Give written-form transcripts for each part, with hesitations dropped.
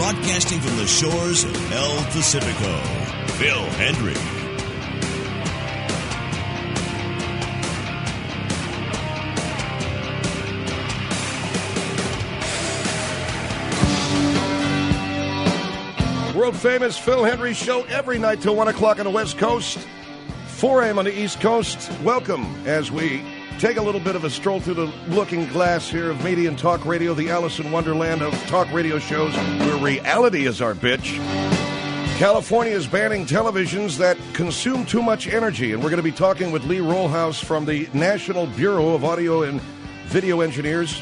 broadcasting from the shores of El Pacifico, Phil Hendry. World-famous Phil Hendry Show every night till 1 o'clock on the West Coast, 4 a.m. on the East Coast. Welcome as we take a little bit of a stroll through the looking glass here of media and talk radio, the Alice in Wonderland of talk radio shows where reality is our bitch. California is banning televisions that consume too much energy, and we're going to be talking with Lee Rollhouse from the National Bureau of Audio and Video Engineers,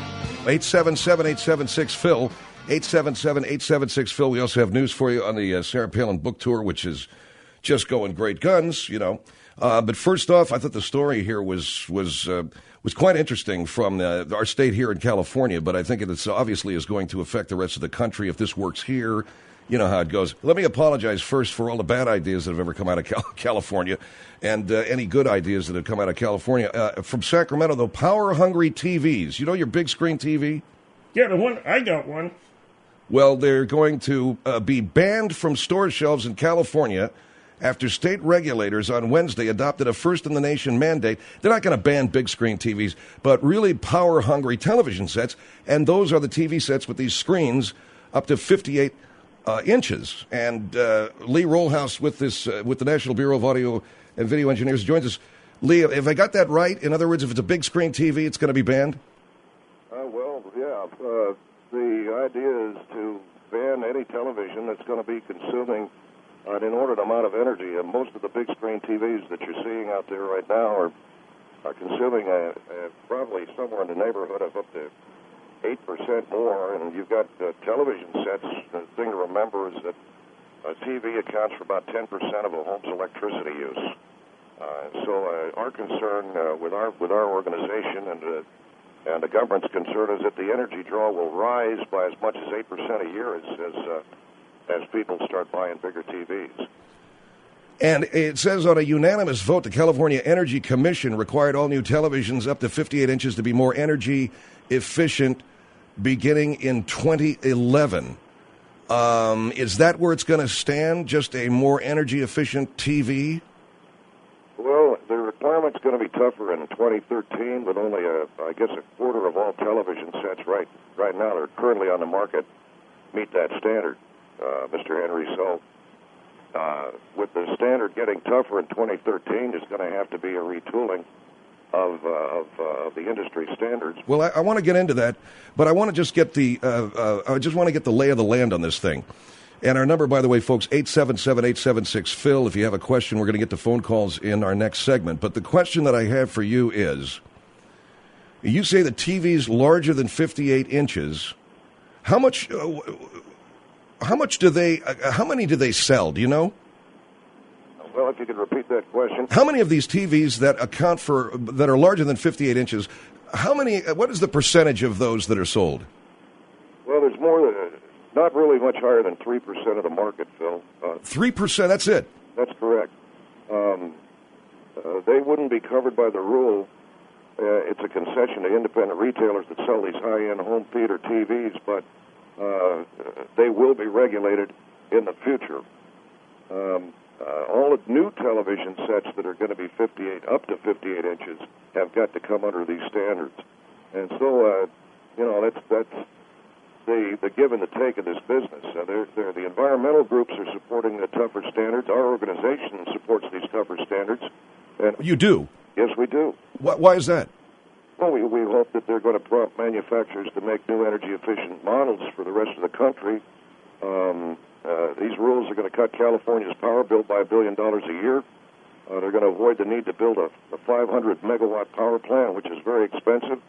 877-876-PHIL. 877-876-PHIL. We also have news for you on the Sarah Palin book tour, which is just going great guns, you know. But first off, I thought the story here was quite interesting from our state here in California, but I think it obviously is going to affect the rest of the country if this works here. You know how it goes. Let me apologize first for all the bad ideas that have ever come out of California and any good ideas that have come out of California. From Sacramento, though, power-hungry TVs. You know your big screen TV? Yeah, the one, I got one. Well, they're going to be banned from store shelves in California after state regulators on Wednesday adopted a first-in-the-nation mandate. They're not going to ban big-screen TVs, but really power-hungry television sets, and those are the TV sets with these screens up to 58 inches. And Lee Rollhouse with the National Bureau of Audio and Video Engineers joins us. Lee, if I got that right, in other words, if it's a big-screen TV, it's going to be banned? Well, yeah. The idea is to ban any television that's going to be consuming an inordinate amount of energy, and most of the big screen TVs that you're seeing out there right now are consuming probably somewhere in the neighborhood of up to 8% more, and you've got television sets. The thing to remember is that a TV accounts for about 10% of a home's electricity use. So our concern with our organization and the government's concern is that the energy draw will rise by as much as 8% a year as people start buying bigger TVs. And it says on a unanimous vote, the California Energy Commission required all new televisions up to 58 inches to be more energy efficient beginning in 2011. Is that where it's going to stand, just a more energy efficient TV? Well, the requirement's going to be tougher in 2013, with only a quarter of all television sets right now that are currently on the market meet that standard, Mr. Henry. So with the standard getting tougher in 2013, there's going to have to be a retooling of the industry standards. Well, I want to get into that, but I want to just get the lay of the land on this thing. And our number, by the way, folks, 877-876-PHIL. If you have a question, we're going to get to phone calls in our next segment. But the question that I have for you is, you say the TV's larger than 58 inches. How many do they sell? Do you know? Well, if you could repeat that question. How many of these TVs that are larger than 58 inches, what is the percentage of those that are sold? Well, there's not really much higher than 3% of the market, Phil. 3%, that's it? That's correct. They wouldn't be covered by the rule. It's a concession to independent retailers that sell these high-end home theater TVs, but they will be regulated in the future. All the new television sets that are going to be up to 58 inches have got to come under these standards. And so, that's the give and the take of this business. The environmental groups are supporting the tougher standards. Our organization supports these tougher standards. And you do? Yes, we do. Why is that? Well, we hope that they're going to prompt manufacturers to make new energy-efficient models for the rest of the country. These rules are going to cut California's power bill by $1 billion a year. They're going to avoid the need to build a 500-megawatt power plant, which is very expensive.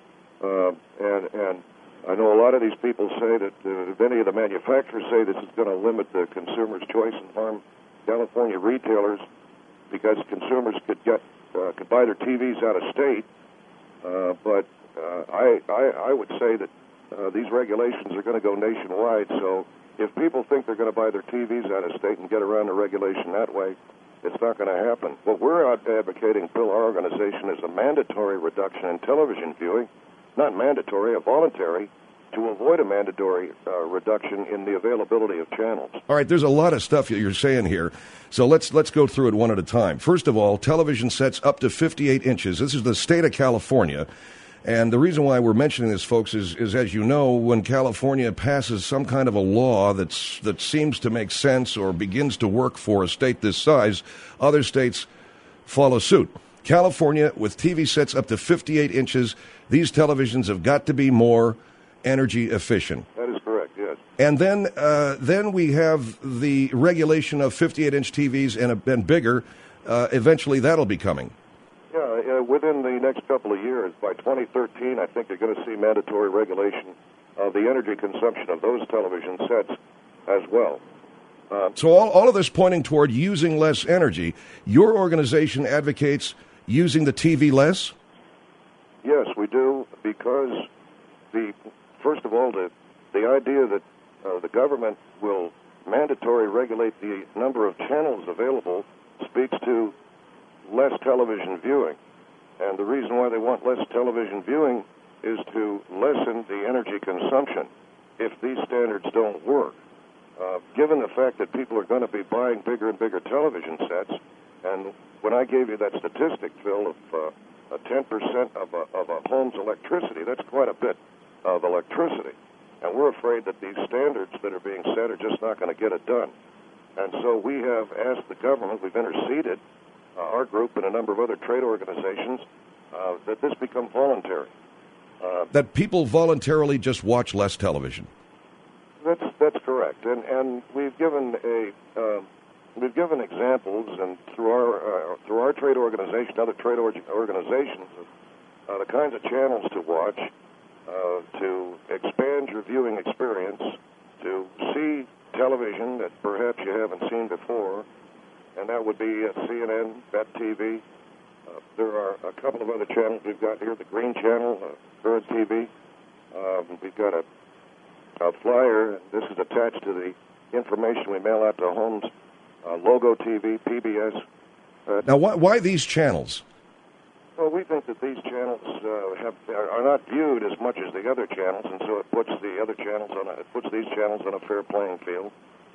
And I know a lot of these people say that, many of the manufacturers say this is going to limit the consumer's choice and harm California retailers because consumers could buy their TVs out of state. But I would say that these regulations are going to go nationwide. So if people think they're going to buy their TVs out of state and get around the regulation that way, it's not going to happen. What we're advocating, Phil, our organization, is a mandatory reduction in television viewing, not mandatory, a voluntary, to avoid a mandatory reduction in the availability of channels. All right, there's a lot of stuff you're saying here, so let's go through it one at a time. First of all, television sets up to 58 inches. This is the state of California, and the reason why we're mentioning this, folks, is as you know, when California passes some kind of a law that seems to make sense or begins to work for a state this size, other states follow suit. California, with TV sets up to 58 inches, these televisions have got to be more energy efficient. That is correct, yes. And then we have the regulation of 58-inch TVs and bigger. Eventually, that'll be coming. Yeah, within the next couple of years, by 2013, I think you're going to see mandatory regulation of the energy consumption of those television sets as well. So all of this pointing toward using less energy. Your organization advocates using the TV less? Yes, we do, because first of all, the idea that the government will mandatory regulate the number of channels available speaks to less television viewing. And the reason why they want less television viewing is to lessen the energy consumption if these standards don't work. Given the fact that people are going to be buying bigger and bigger television sets, and when I gave you that statistic, Phil, of 10% of a home's electricity, that's quite a bit of electricity. And we're afraid that these standards that are being set are just not going to get it done. And so we have asked the government, we've interceded, our group and a number of other trade organizations, that this become voluntary. That people voluntarily just watch less television. That's correct, and we've given examples, and through our trade organization, other trade organizations, the kinds of channels to watch, to expand your viewing experience, to see television that perhaps you haven't seen before, and that would be CNN, Bet TV. There are a couple of other channels we've got here, the Green Channel, Bird TV. We've got a flyer. This is attached to the information we mail out to homes. Logo TV, PBS. Now, why these channels? Well, we think that these channels are not viewed as much as the other channels, and so it puts these channels on a fair playing field,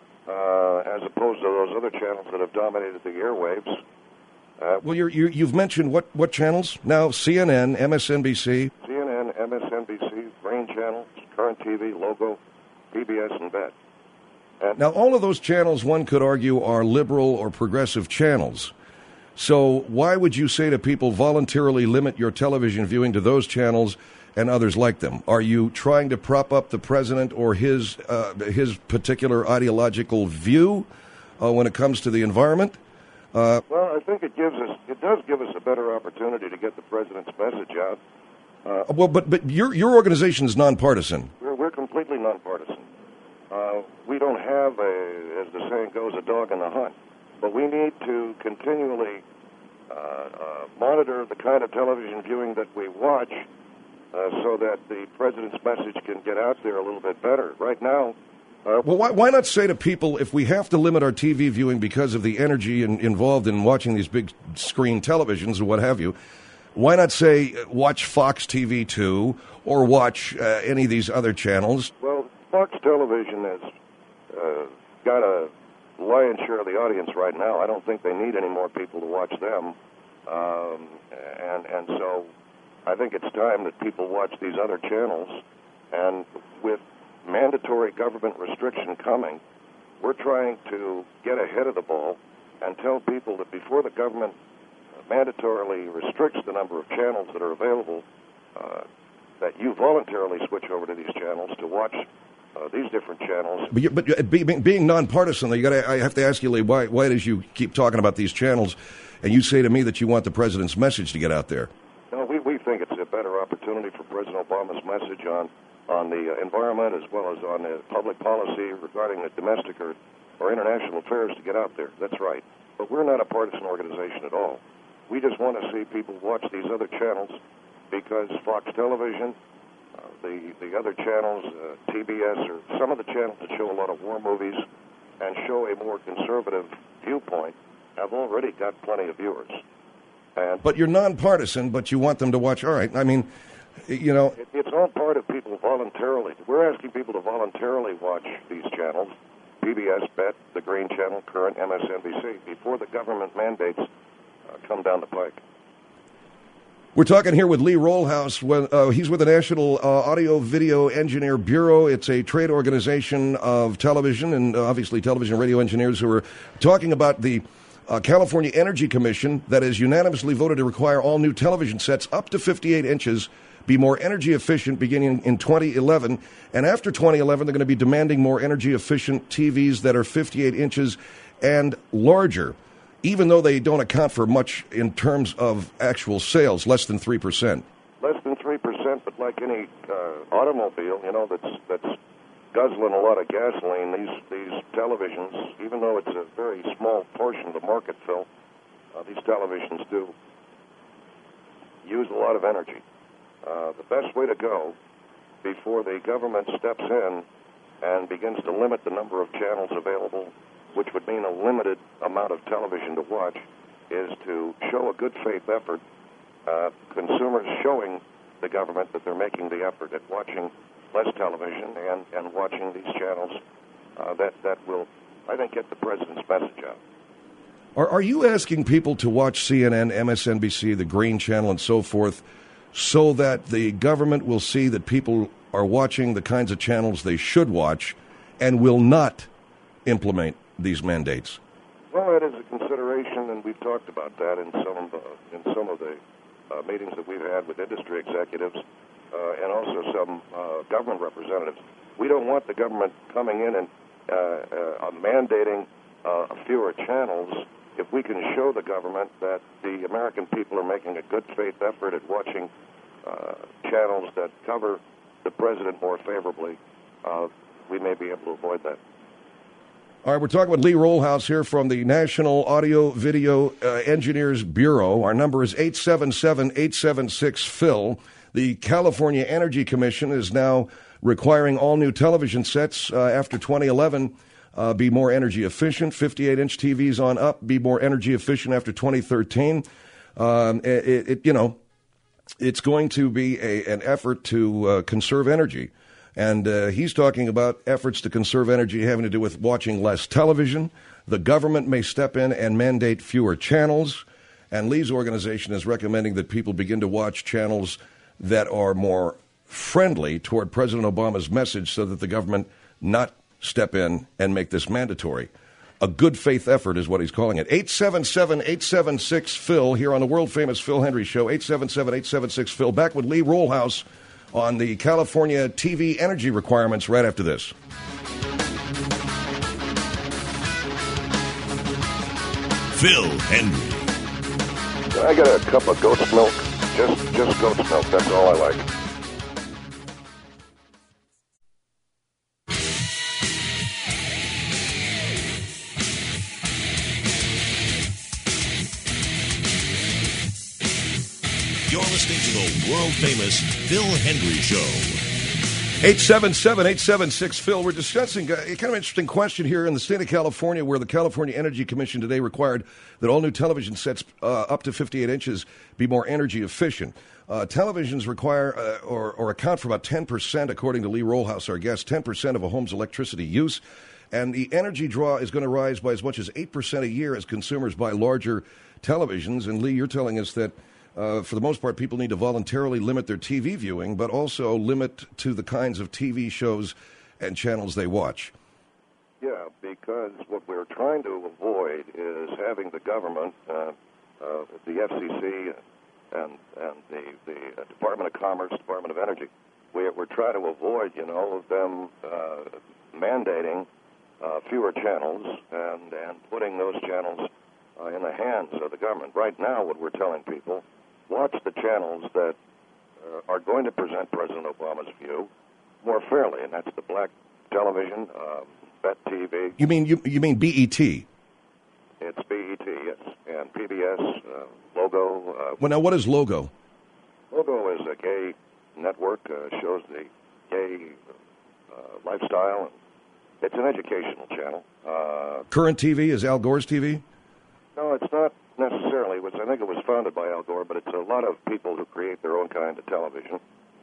as opposed to those other channels that have dominated the airwaves. Well, you've mentioned what channels now? CNN, MSNBC. CNN, MSNBC, Green Channel, Current TV, Logo, PBS, and Bet. Now, all of those channels, one could argue, are liberal or progressive channels. So why would you say to people voluntarily limit your television viewing to those channels and others like them? Are you trying to prop up the president or his particular ideological view when it comes to the environment? Well, I think it does give us a better opportunity to get the president's message out. Well, but your organization is nonpartisan. We're completely nonpartisan. We don't have as the saying goes, a dog in the hunt. But we need to continually monitor the kind of television viewing that we watch so that the president's message can get out there a little bit better. Right now... well, why not say to people, if we have to limit our TV viewing because of the energy involved in watching these big screen televisions or what have you, why not say watch Fox TV 2 or watch any of these other channels? Well, Fox Television has got a lion's share of the audience right now. I don't think they need any more people to watch them. And so I think it's time that people watch these other channels. And with mandatory government restriction coming, we're trying to get ahead of the ball and tell people that before the government mandatorily restricts the number of channels that are available, that you voluntarily switch over to these channels to watch these different channels. But being nonpartisan, I have to ask you, Lee, why does you keep talking about these channels, and you say to me that you want the president's message to get out there? No, we think it's a better opportunity for President Obama's message on the environment as well as on the public policy regarding the domestic or international affairs to get out there. That's right. But we're not a partisan organization at all. We just want to see people watch these other channels because Fox Television, the other channels, TBS, or some of the channels that show a lot of war movies and show a more conservative viewpoint have already got plenty of viewers. But you're nonpartisan, but you want them to watch. All right. I mean, You know, It's all part of people voluntarily. We're asking people to voluntarily watch these channels, PBS, BET, the Green Channel, Current, MSNBC, before the government mandates come down the pike. we're talking here with Lee Rollhouse. He's with the National Audio Video Engineer Bureau. It's a trade organization of television and obviously television and radio engineers who are talking about the California Energy Commission that has unanimously voted to require all new television sets up to 58 inches be more energy efficient beginning in 2011. And after 2011, they're going to be demanding more energy efficient TVs that are 58 inches and larger, even though they don't account for much in terms of actual sales, less than 3%. Less than 3%, but like any automobile, that's guzzling a lot of gasoline, these televisions, even though it's a very small portion of the market, Phil, these televisions do use a lot of energy. The best way to go before the government steps in and begins to limit the number of channels available, which would mean a limited amount of television to watch, is to show a good faith effort, consumers showing the government that they're making the effort at watching less television and watching these channels. That will, I think, get the president's message out. Are you asking people to watch CNN, MSNBC, the Green Channel, and so forth, so that the government will see that people are watching the kinds of channels they should watch and will not implement these mandates? Well, that is a consideration, and we've talked about that in some of the meetings that we've had with industry executives and also some government representatives. We don't want the government coming in and mandating fewer channels if we can show the government that the American people are making a good faith effort at watching channels that cover the president more favorably. We may be able to avoid that. All right, we're talking with Lee Rollhouse here from the National Audio Video Engineers Bureau. Our number is 877-876-PHIL. The California Energy Commission is now requiring all new television sets after 2011 be more energy efficient. 58-inch TVs on up be more energy efficient after 2013. It's going to be an effort to conserve energy. And he's talking about efforts to conserve energy having to do with watching less television. The government may step in and mandate fewer channels. And Lee's organization is recommending that people begin to watch channels that are more friendly toward President Obama's message so that the government not step in and make this mandatory. A good faith effort is what he's calling it. 877-876-PHIL here on the world-famous Phil Hendrie Show. 877-876-PHIL. Back with Lee Rollhouse on the California TV energy requirements right after this. Phil Hendrie. I got a cup of goat's milk. Just goat's milk. That's all I like. You're listening to the world-famous Phil Hendrie Show. 877-876-PHIL. We're discussing a kind of interesting question here in the state of California, where the California Energy Commission today required that all new television sets up to 58 inches be more energy efficient. Televisions require or account for about 10%, according to Lee Rollhouse, our guest, 10% of a home's electricity use. And the energy draw is going to rise by as much as 8% a year as consumers buy larger televisions. And Lee, you're telling us that for the most part, people need to voluntarily limit their TV viewing, but also limit to the kinds of TV shows and channels they watch. Yeah, because what we're trying to avoid is having the government, the FCC, and the Department of Commerce, Department of Energy. We're trying to avoid, them mandating fewer channels and putting those channels in the hands of the government. Right now, what we're telling people, watch the channels that are going to present President Obama's view more fairly, and that's the black television, BET TV. You mean BET? It's BET, yes, and PBS, Logo. Well, now what is Logo? Logo is a gay network, shows the gay lifestyle. It's an educational channel. Current TV is Al Gore's TV? No, it's not necessarily. I think it was founded by Al Gore, but it's a lot of people who create their own kind of television.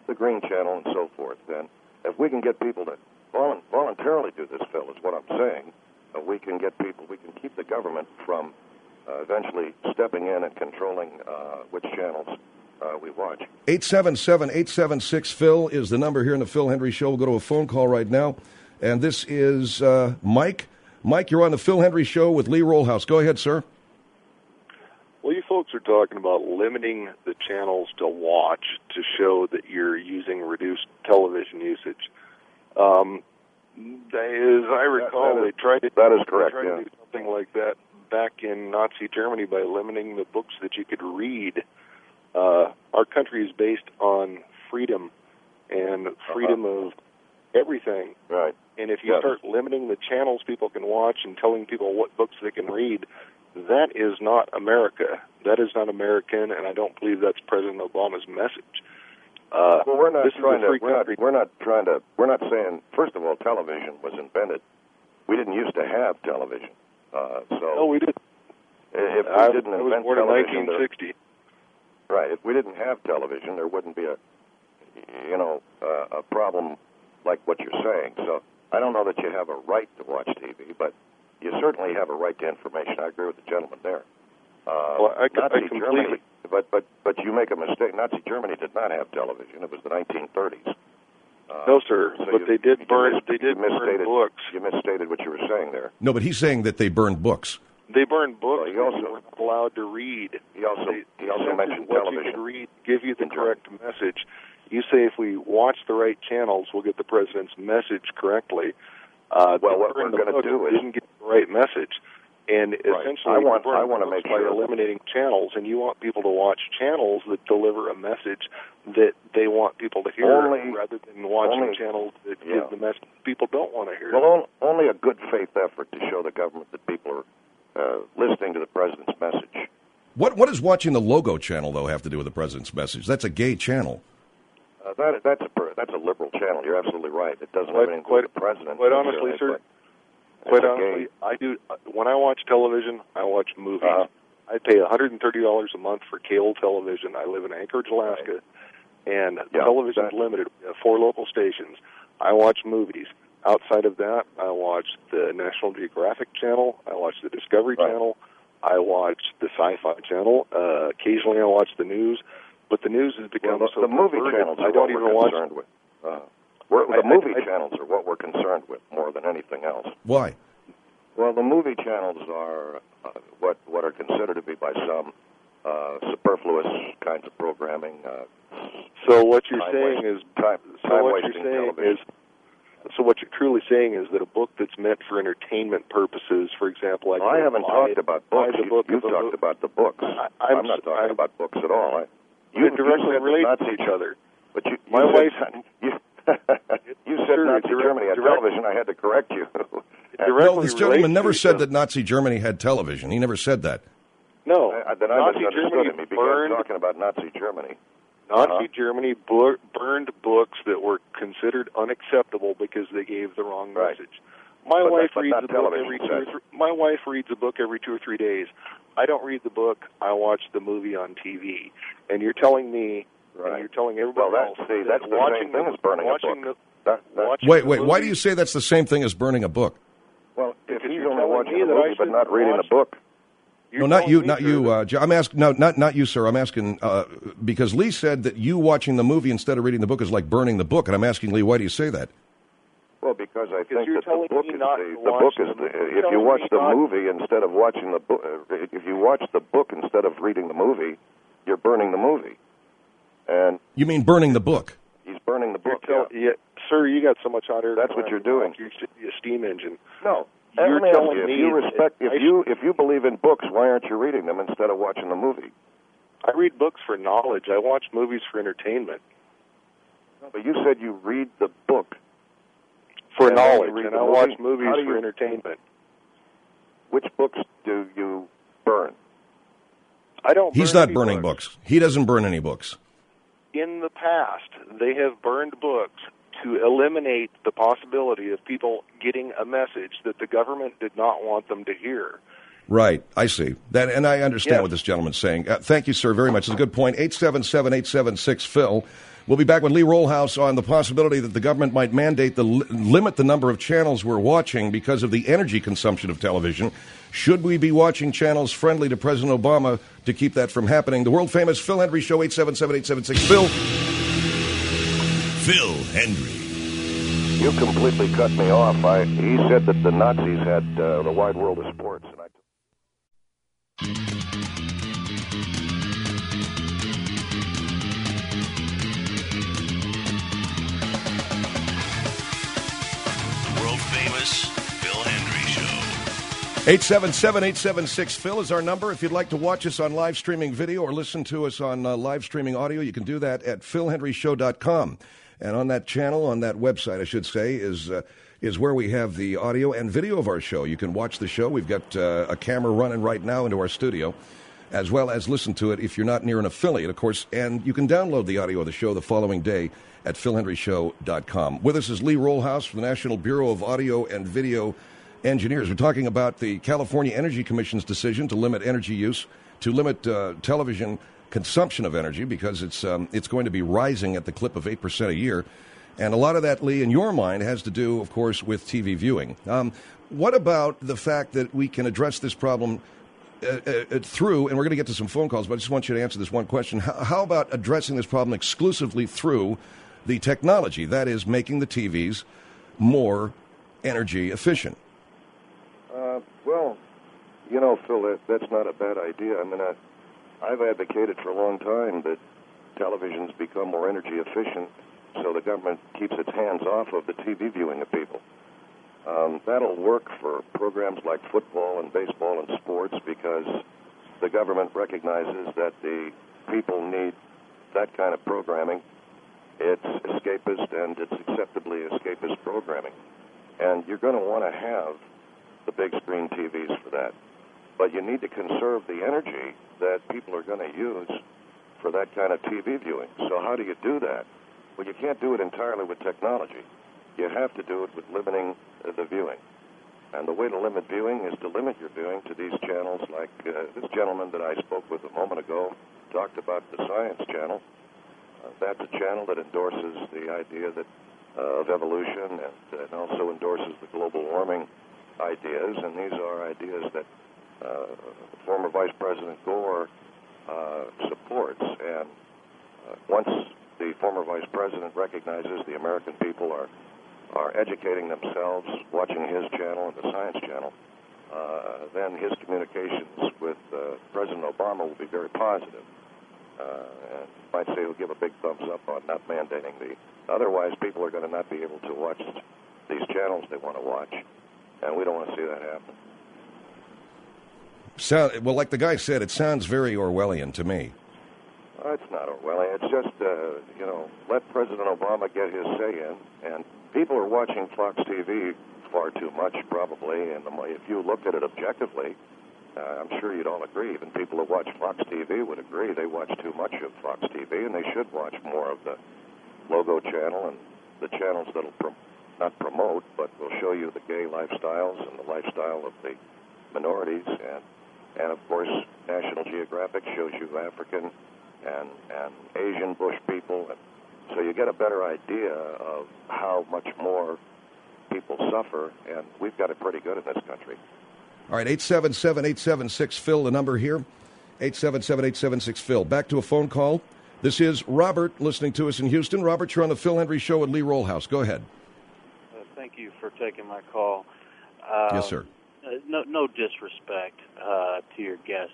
the Green Channel and so forth. And if we can get people to voluntarily do this, Phil, is what I'm saying, we can keep the government from eventually stepping in and controlling which channels we watch. 877-876-PHIL is the number here in the Phil Hendry Show. We'll go to a phone call right now. And this is Mike. Mike, you're on the Phil Hendry Show with Lee Rollhouse. Go ahead, sir. Well, you folks are talking about limiting the channels to watch to show that you're using reduced television usage. As I recall, they tried to that is correct. To do something like that back in Nazi Germany by limiting the books that you could read. Our country is based on freedom and freedom of everything. Right. And if you start limiting the channels people can watch and telling people what books they can read, that is not America. That is not American, and I don't believe that's President Obama's message. Well, we're not saying, first of all, television was invented. We didn't used to have television. No, we didn't. If we didn't invent born in television, 1960. Right. If we didn't have television, there wouldn't be a problem like what you're saying. So I don't know that you have a right to watch TV, but you certainly have a right to information. I agree with the gentleman there. Well, I completely. Germany, but you make a mistake. Nazi Germany did not have television. It was the 1930s. No, sir. So but they did burn. They did burn books. You misstated what you were saying there. No, but he's saying that they burned books. They burned books. Well, he also, you weren't allowed to read. He also mentioned what television. You could read, give you the correct message. You say if we watch the right channels, we'll get the president's message correctly. Well, what we're going to do is didn't get the right message, and essentially, I want to make by sure eliminating channels, and you want people to watch channels that deliver a message that they want people to hear, rather than watching channels that give the message people don't want to hear. Well, only a good faith effort to show the government that people are listening to the president's message. What does watching the Logo channel, though, have to do with the president's message? That's a gay channel. That's a liberal channel. You're absolutely right. It doesn't have anything to do with the president. Quite honestly, sir. Quite honestly, I do. When I watch television, I watch movies. I pay $130 a month for cable television. I live in Anchorage, Alaska, and television is limited. We have 4 local stations. I watch movies. Outside of that, I watch the National Geographic channel. I watch the Discovery channel. I watch the Sci-Fi channel. Occasionally, I watch the news. But the news has become so the movie perverted, channels are I don't what even we're watch. concerned with. The movie channels are what we're concerned with more than anything else. Why? Well, the movie channels are what are considered to be by some superfluous kinds of programming. So what you're saying is, so what you're truly saying is that a book that's meant for entertainment purposes, for example, I haven't talked about books. You've talked about the books. I'm not talking about books at all. You directly relate to each other. But my wife. You said Nazi Germany had television. I had to correct you. No, this gentleman never said that Nazi Germany had television. He never said that. No. Then I misunderstood him. He began talking about Nazi Germany. Nazi Germany burned books that were considered unacceptable because they gave the wrong message. My wife reads a book every 2 or 3. My wife reads a book every 2 or 3 days. I don't read the book. I watch the movie on TV. And you're telling me, and you're telling everybody else, that's the same thing as burning a book. Wait. Why do you say that's the same thing as burning a book? Well, if he's only watching a movie but not reading a book. No, not you. I'm asking. No, not you, sir. I'm asking because Lee said that you watching the movie instead of reading the book is like burning the book, and I'm asking Lee, why do you say that? Well, because I think that the book is if you watch the movie instead of watching the book, if you watch the book instead of reading the movie, you're burning the movie. And you mean burning the book? He's burning the book. Sir, you got so much hot air. That's what you're doing. You should be a steam engine. No. You're telling me if you believe in books, why aren't you reading them instead of watching the movie? I read books for knowledge. I watch movies for entertainment. No, but you said you read the book for knowledge, and I watch movies for entertainment. Which books do you burn? I don't. He's not burning books. He doesn't burn any books. In the past, they have burned books to eliminate the possibility of people getting a message that the government did not want them to hear. Right, I see that, and I understand what this gentleman's saying. Thank you, sir, very much. It's a good point. 877-876-Phil. We'll be back with Lee Rollhouse on the possibility that the government might mandate limit the number of channels we're watching because of the energy consumption of television. Should we be watching channels friendly to President Obama to keep that from happening? The world-famous Phil Hendrie Show, 877-876-Phil. Phil Hendrie. You completely cut me off. He said that the Nazis had the wide world of sports. And World-famous Phil Hendrie Show. 877-876-Phil is our number. If you'd like to watch us on live streaming video or listen to us on live streaming audio, you can do that at philhendrieshow.com. And on that channel, on that website, I should say, is where we have the audio and video of our show. You can watch the show. We've got a camera running right now into our studio, as well as listen to it if you're not near an affiliate, of course. And you can download the audio of the show the following day at philhendrieshow.com. With us is Lee Rollhouse from the National Bureau of Audio and Video Engineers. We're talking about the California Energy Commission's decision to limit energy use, to limit television consumption of energy, because it's going to be rising at the clip of 8% a year. And a lot of that, Lee, in your mind, has to do, of course, with TV viewing. What about the fact that we can address this problem through, and we're going to get to some phone calls, but I just want you to answer this one question. How about addressing this problem exclusively through the technology, that is, making the TVs more energy efficient? Well, you know, Phil, that's not a bad idea. I mean, I've advocated for a long time that televisions become more energy efficient so the government keeps its hands off of the TV viewing of people. That'll work for programs like football and baseball and sports because the government recognizes that the people need that kind of programming. It's escapist and it's acceptably escapist programming. And you're going to want to have the big screen TVs for that. But you need to conserve the energy that people are going to use for that kind of TV viewing. So how do you do that? Well, you can't do it entirely with technology. You have to do it with limiting the viewing. And the way to limit viewing is to limit your viewing to these channels like this gentleman that I spoke with a moment ago talked about the Science Channel. That's a channel that endorses the idea that of evolution and also endorses the global warming ideas. And these are ideas that former Vice President Gore supports. And once the former Vice President recognizes the American people are educating themselves, watching his channel and the Science Channel, then his communications with President Obama will be very positive. And you might say he'll give a big thumbs up on not mandating the. Otherwise, people are going to not be able to watch these channels they want to watch, and we don't want to see that happen. Well, like the guy said, it sounds very Orwellian to me. It's not Orwellian. It's just, let President Obama get his say in. And people are watching Fox TV far too much, probably. And if you look at it objectively, I'm sure you'd all agree. Even people who watch Fox TV would agree they watch too much of Fox TV, and they should watch more of the Logo channel and the channels that'll not promote, but will show you the gay lifestyles and the lifestyle of the minorities. And of course, National Geographic shows you African and Asian bush people. And so you get a better idea of how much more people suffer, and we've got it pretty good in this country. All right, 877-876-PHIL, the number here, 877-876-PHIL. Back to a phone call. This is Robert listening to us in Houston. Robert, you're on the Phil Hendrie Show with Lee Rollhouse. Go ahead. Thank you for taking my call. Yes, sir. No disrespect to your guest.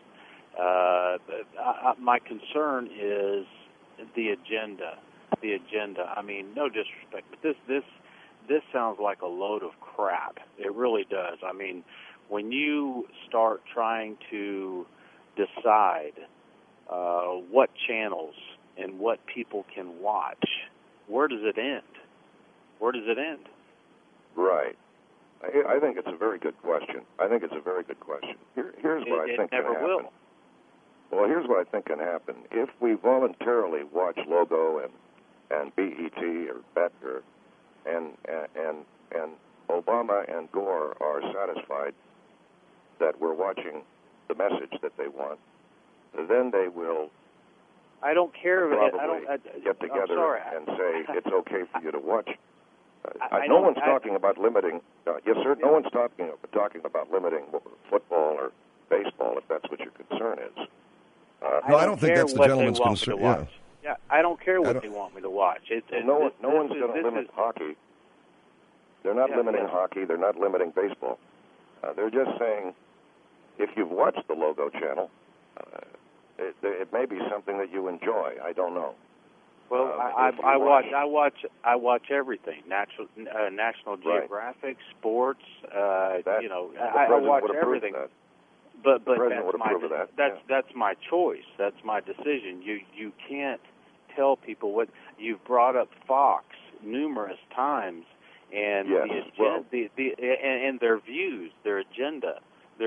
My concern is the agenda. The agenda. I mean, no disrespect, but this sounds like a load of crap. It really does. I mean, when you start trying to decide what channels and what people can watch, where does it end? Where does it end? Right. I think it's a very good question. Here's what I think can happen. Will. Well, here's what I think can happen. If we voluntarily watch Logo and BET or BET and Obama and Gore are satisfied that we're watching the message that they want, then they will. I don't care. Probably get together and say it's okay for you to watch. No one's talking about limiting. Yes, sir. No one's talking about limiting football or baseball, if that's what your concern is. No, I don't think that's the gentleman's concern. Yeah, I don't care what they want me to watch. No one's going to limit hockey. They're not limiting hockey. They're not limiting baseball. They're just saying, if you've watched the Logo channel, it may be something that you enjoy. I don't know. Well, I watch everything. National Geographic, sports. I watch everything. But that's my choice. That's my decision. You can't tell people what you've brought up. Fox numerous times, and and their views, their agenda.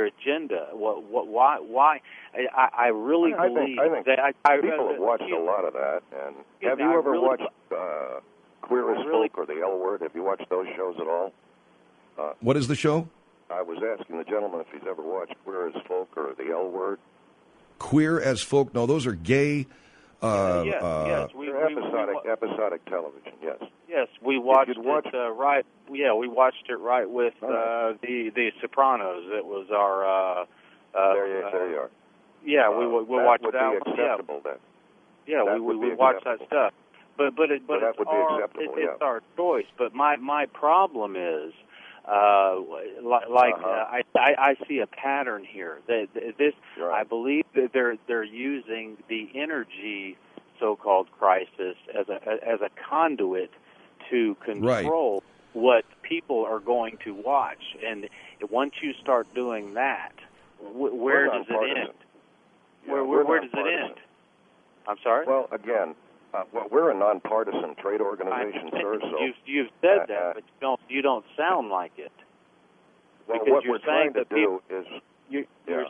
Why? I really believe that people have watched a lot of that. And have you ever watched Queer as Folk or The L Word? Have you watched those shows at all? What is the show? I was asking the gentleman if he's ever watched Queer as Folk or The L Word. Queer as Folk? No, those are gay. Yes. Episodic television. Yes. Yes, we watched it right. Yeah, we watched it right with the Sopranos. It was our. There you are. Yeah, we watched that. That would be acceptable then. Yeah, we watched that stuff. But it's our choice. But my problem is. I see a pattern here. I believe that they're using the energy so-called crisis as a conduit to control what people are going to watch. And once you start doing that, where does it end? Where does it end? I'm sorry? Well, again. We're a nonpartisan trade organization, sir. So you've said that, but you don't sound like it. Well, because what we're trying to do is you're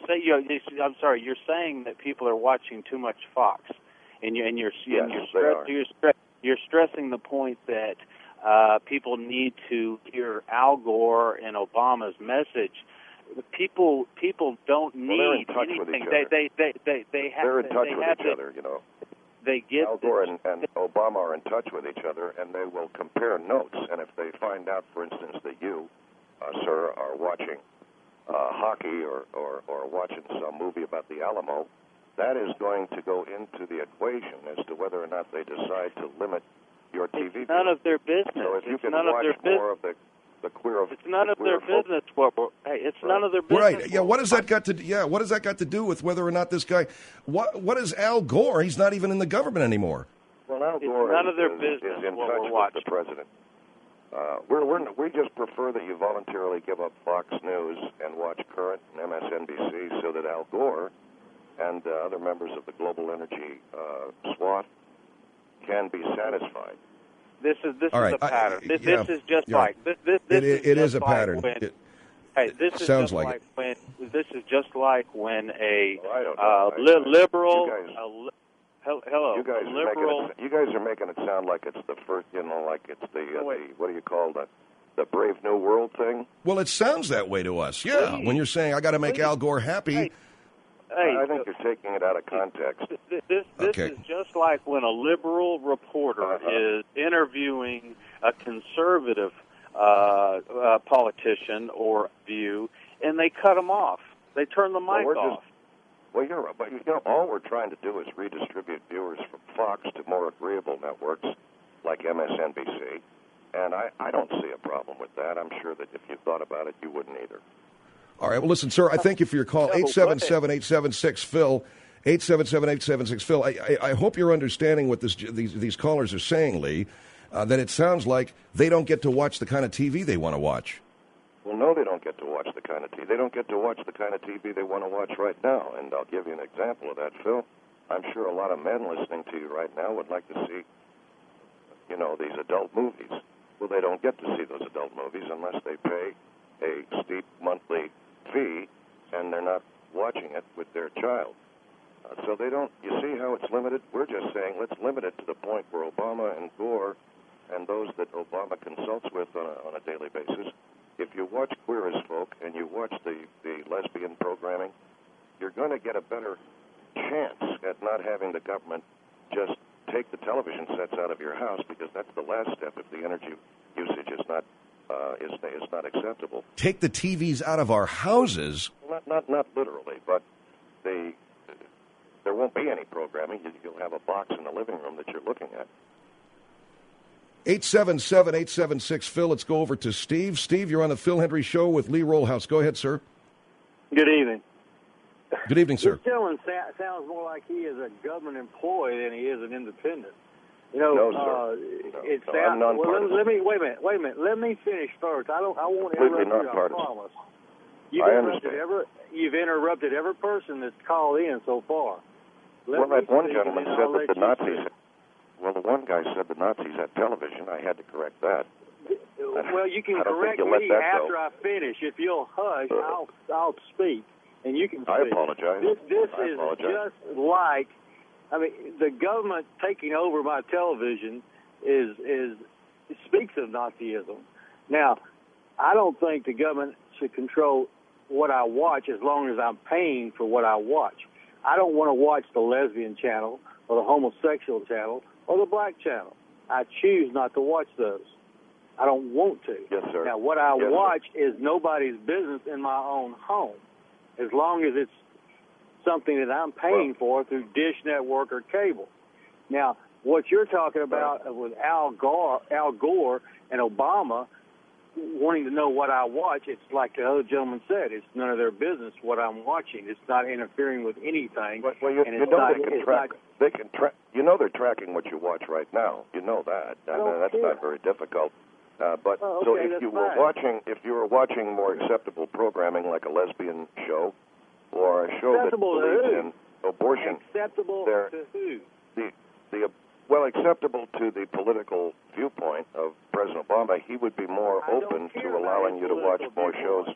saying that people are watching too much Fox, and you're stressing the point that people need to hear Al Gore and Obama's message. People don't need anything. They're in touch with each other, you know. Al Gore and Obama are in touch with each other, and they will compare notes. And if they find out, for instance, that you, sir, are watching hockey or watching some movie about the Alamo, that is going to go into the equation as to whether or not they decide to limit your TV. It's none of their business. So if you can watch more of the queer of it's none of their business. It's none of their business. Right? Yeah. What has that got to? What has that got to do with whether or not this guy? What is Al Gore? He's not even in the government anymore. Well, Al Gore none of their business is in touch with the president. We just prefer that you voluntarily give up Fox News and watch Current and MSNBC so that Al Gore and other members of the global energy SWAT can be satisfied. This is right. a pattern. This is just like this. It is a pattern. This is sounds just like when this is just like when a liberal. Hello. You guys are making it sound like it's the first. Like it's the what do you call the Brave New World thing? Well, it sounds that way to us. Yeah. When you're saying I got to make Al Gore happy. I think you're taking it out of context. This is just like when a liberal reporter is interviewing a conservative politician or view, and they cut him off. They turn the mic off. You're right. But all we're trying to do is redistribute viewers from Fox to more agreeable networks like MSNBC, and I don't see a problem with that. I'm sure that if you thought about it, you wouldn't either. All right. Well, listen, sir, I thank you for your call. 877-876-PHIL. 877-876-PHIL. I hope you're understanding what these callers are saying, Lee, that it sounds like they don't get to watch the kind of TV they want to watch. Well, no, they don't get to watch the kind of TV. They don't get to watch the kind of TV they want to watch right now. And I'll give you an example of that, Phil. I'm sure a lot of men listening to you right now would like to see, these adult movies. Well, they don't get to see those adult movies unless they pay a steep monthly fee, and they're not watching it with their child. So they don't, you see how it's limited? We're just saying let's limit it to the point where Obama and Gore and those that Obama consults with on a daily basis if you watch Queer as Folk and you watch the lesbian programming, you're going to get a better chance at not having the government just take the television sets out of your house, because that's the last step if the energy usage is not acceptable. Take the TVs out of our houses? Not literally, but there won't be any programming. You'll have a box in the living room that you're looking at. 877-876-PHIL. Let's go over to Steve. Steve, you're on the Phil Hendry Show with Lee Rollhouse. Go ahead, sir. Good evening. Good evening, sir. This gentleman sounds more like he is a government employee than he is an independent. No, sir. It no, sounds. I'm nonpartisan. Let me wait a minute. Let me finish first. I won't Completely interrupt you. I nonpartisan. promise. You've interrupted every person that's called in so far. That one gentleman said that the Nazis. Well, the one guy said the Nazis had television. I had to correct that. Well, you can correct me after I finish. If you'll hush, I'll speak, and you can speak. I apologize. This is just like, the government taking over my television speaks of Nazism. Now, I don't think the government should control what I watch as long as I'm paying for what I watch. I don't want to watch the lesbian channel or the homosexual channel or the black channel. I choose not to watch those. I don't want to. Yes, sir. Now, what I watch is nobody's business in my own home, as long as it's something that I'm paying for through Dish Network or cable. Now, what you're talking about with Al Gore and Obama wanting to know what I watch, it's like the other gentleman said, it's none of their business what I'm watching. It's not interfering with anything. They can track. You know they're tracking what you watch right now. You know that. That's not very difficult. So if you were watching more acceptable programming like a lesbian show or a show that believes in abortion, acceptable to who? Acceptable to the political viewpoint of President Obama, he would be more open to allowing you to watch more shows.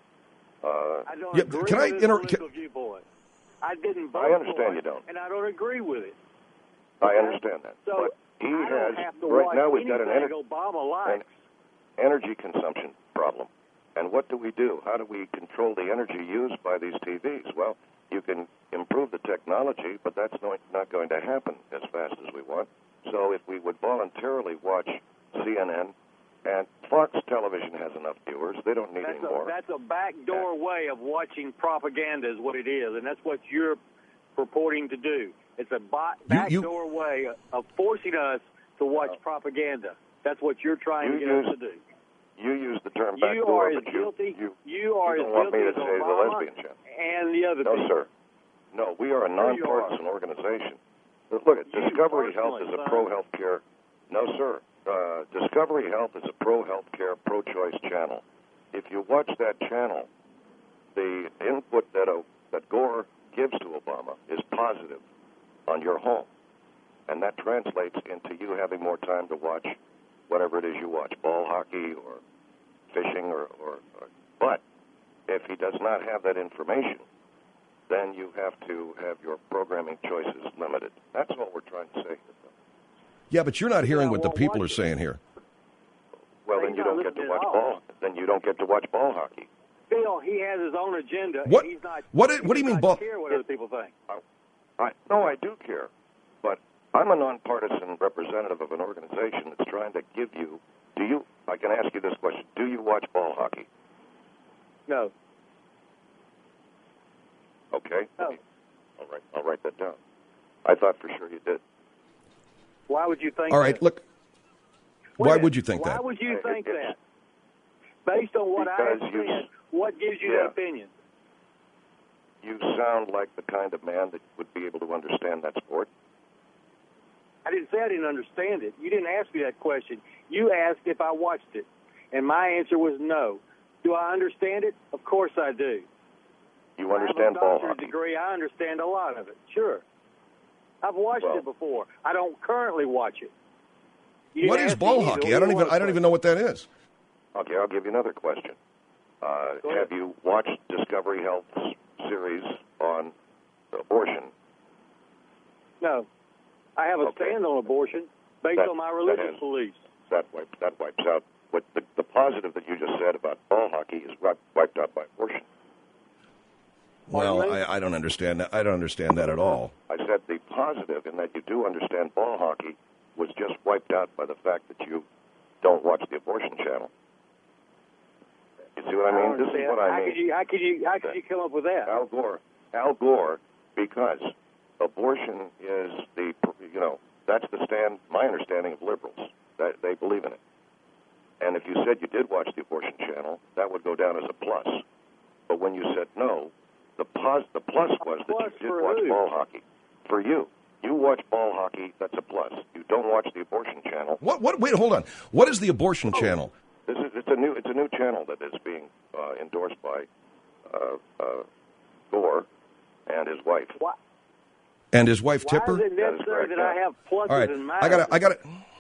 I don't agree with his political viewpoint. I didn't vote I understand for you it, don't. and I don't agree with it. I understand that. So but he I has, right now we've got an Obama likes. energy consumption problem. And what do? How do we control the energy used by these TVs? Well, you can improve the technology, but that's not going to happen as fast as we want. So if we would voluntarily watch CNN, and Fox Television has enough viewers, they don't need any more. That's a backdoor way of watching propaganda is what it is, and that's what you're purporting to do. It's a backdoor way of forcing us to watch propaganda. That's what you're trying to get us to do. You use the term backdoor, but you are don't as want me guilty to as say the Obama lesbian channel. and the other people. No, sir. No, we are a nonpartisan organization. Look, Discovery Health is a pro-health care. No, sir. Discovery Health is a pro-health care, pro-choice channel. If you watch that channel, the input that Gore gives to Obama is positive on your home. And that translates into you having more time to watch whatever it is you watch, ball hockey or fishing or but if he does not have that information, then you have to have your programming choices limited. That's what we're trying to say. Yeah, but you're not hearing what the people are saying here. Well, then you don't get to watch ball. Then you don't get to watch ball hockey. Phil, he has his own agenda. What? And he's not, what do you mean ball? Care what other people think. I do care, but I'm a nonpartisan representative of an organization that's trying to give you. I can ask you this question: do you watch ball hockey? No. Okay. No. All right. I'll write that down. I thought for sure you did. Why would you think? All right, that? look. Why would you think that? Why would you think that? Based on what I understand, what gives you that opinion? You sound like the kind of man that would be able to understand that sport. I didn't say I didn't understand it. You didn't ask me that question. You asked if I watched it, and my answer was no. Do I understand it? Of course I do. You understand ball hockey? I have a doctorate degree. I understand a lot of it. Sure. I've watched it before. I don't currently watch it. What is ball hockey? I don't even know what that is. Okay, I'll give you another question. Have you watched Discovery Health's series on abortion? No. I have a stand on abortion based on my religious beliefs. That wipes out what the positive that you just said about ball hockey is wiped out by abortion. Well, I don't understand that. I don't understand that at all. I said the positive in that you do understand ball hockey was just wiped out by the fact that you don't watch the abortion channel. You see what I mean? This is what I mean. How could you come up with that? Al Gore, because abortion is that's my understanding of liberals. That they believe in it. And if you said you did watch the abortion channel, that would go down as a plus. But when you said no, the plus was that you did watch ball hockey. For you. You watch ball hockey, that's a plus. You don't watch the abortion channel. What? Wait, hold on. What is the abortion channel? It's a new channel that is being endorsed by Gore and his wife. What? And his wife Tipper? Why is it necessary that I have pluses and minuses? I got it.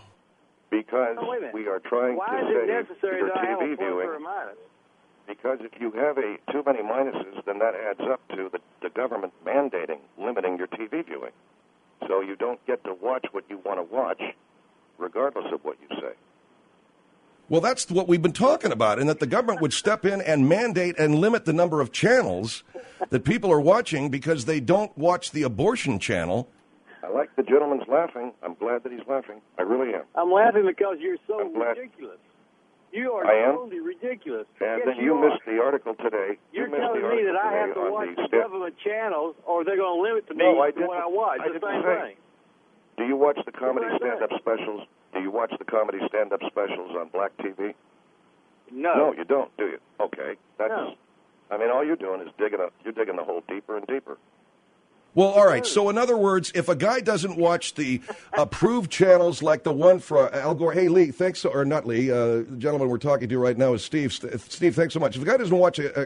Because we are trying to say your TV viewing. Because if you have too many minuses, then that adds up to the government limiting your TV viewing. So you don't get to watch what you want to watch, regardless of what you say. Well, that's what we've been talking about, and that the government would step in and mandate and limit the number of channels that people are watching because they don't watch the abortion channel. I like the gentleman's laughing. I'm glad that he's laughing. I really am. I'm laughing because you're so ridiculous. You are totally ridiculous. And then you missed the article today. You're telling me that I have to watch the government channels, or they're going to limit to me what I watch. The same thing. Do you watch the comedy stand-up specials? Do you watch the comedy stand-up specials on Black TV? No. No, you don't, do you? Okay. No. I mean, all you're doing is you're digging the hole deeper and deeper. Well, all right. So, in other words, if a guy doesn't watch the approved channels like the one for Al Gore, hey, Lee, thanks, or not Lee, the gentleman we're talking to right now is Steve. Steve, thanks so much. If a guy doesn't watch a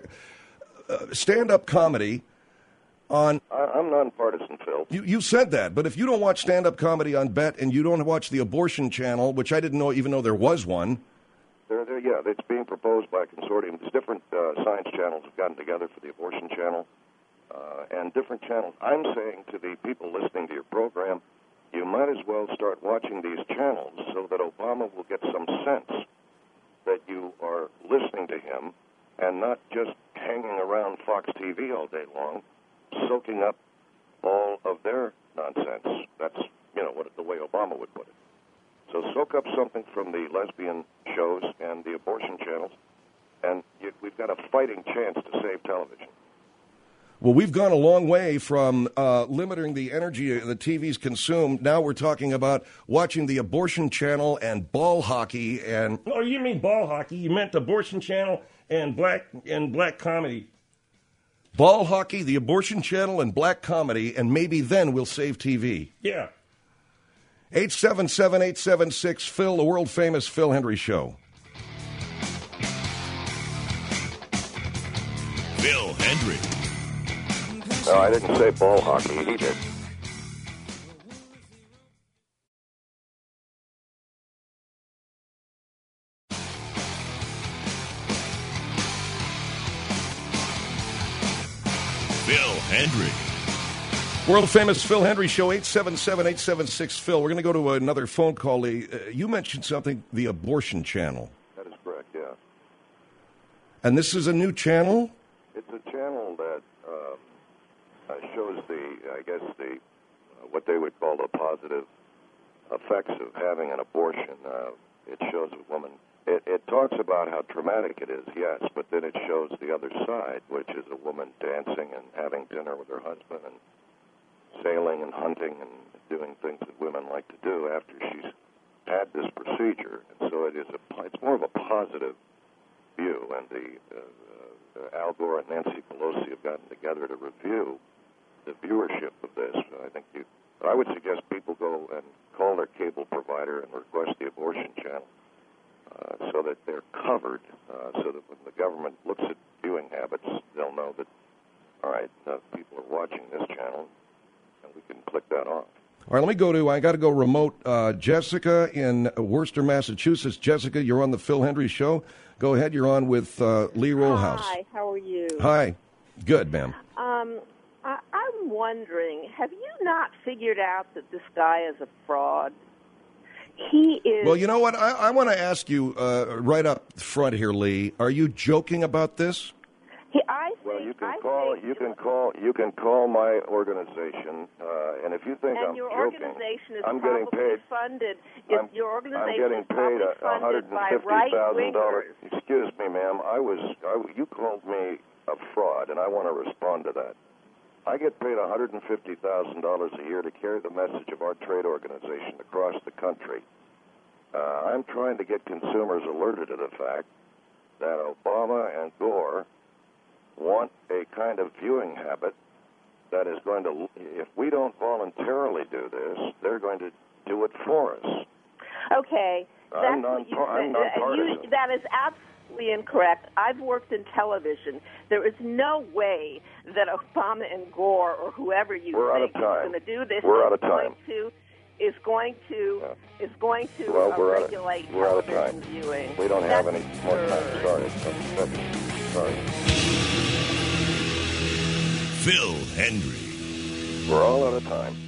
stand-up comedy on... I'm nonpartisan, Phil. You said that, but if you don't watch stand-up comedy on BET and you don't watch the abortion channel, which I didn't know even though there was one... it's being proposed by a consortium. There's different science channels have gotten together for the abortion channel. And different channels. I'm saying to the people listening to your program, you might as well start watching these channels so that Obama will get some sense that you are listening to him and not just hanging around Fox TV all day long, soaking up all of their nonsense. That's, the way Obama would put it. So soak up something from the lesbian shows and the abortion channels, and we've got a fighting chance to save television. Well, we've gone a long way from limiting the energy the TVs consume. Now we're talking about watching the abortion channel and ball hockey and... Oh, you mean ball hockey. You meant abortion channel and black comedy. Ball hockey, the abortion channel, and black comedy, and maybe then we'll save TV. Yeah. 877-876-PHIL, the world-famous Phil Hendry Show. Phil Hendry. No, I didn't say ball hockey. He did. Phil Hendry. World-famous Phil Hendry Show, 877-876-PHIL. We're going to go to another phone call. Lee, you mentioned something, the abortion channel. That is correct, yeah. And this is a new channel? It's a channel that shows what they would call the positive effects of having an abortion. It shows a woman. It talks about how traumatic it is, yes, but then it shows the other side, which is a woman dancing and having dinner with her husband and sailing and hunting and doing things that women like to do after she's had this procedure. And so it's more of a positive view. And the Al Gore and Nancy Pelosi have gotten together to review the viewership of this. I would suggest people go and call their cable provider and request the abortion channel so that they're covered, so that when the government looks at viewing habits, they'll know that, all right, people are watching this channel, and we can click that off. All right, I got to go remote. Jessica in Worcester, Massachusetts. Jessica, you're on the Phil Hendry Show. Go ahead, you're on with Lee Rollhouse. Hi, how are you? Hi. Good, ma'am. I'm wondering, have you not figured out that this guy is a fraud? He is. Well, you know what? I want to ask you right up front here, Lee. Are you joking about this? You can call my organization, and if you think I'm your joking, organization is I'm getting paid. Funded. Your organization I'm getting paid $150,000. Excuse me, ma'am. You called me a fraud, and I want to respond to that. I get paid $150,000 a year to carry the message of our trade organization across the country. I'm trying to get consumers alerted to the fact that Obama and Gore want a kind of viewing habit that is going to, if we don't voluntarily do this, they're going to do it for us. Okay. I'm nonpartisan. That is absolutely incorrect. I've worked in television. There is no way that Obama and Gore or whoever you think is going to do this is going to regulate television viewing. We don't have any more time. Sorry. Phil Hendrie. We're all out of time.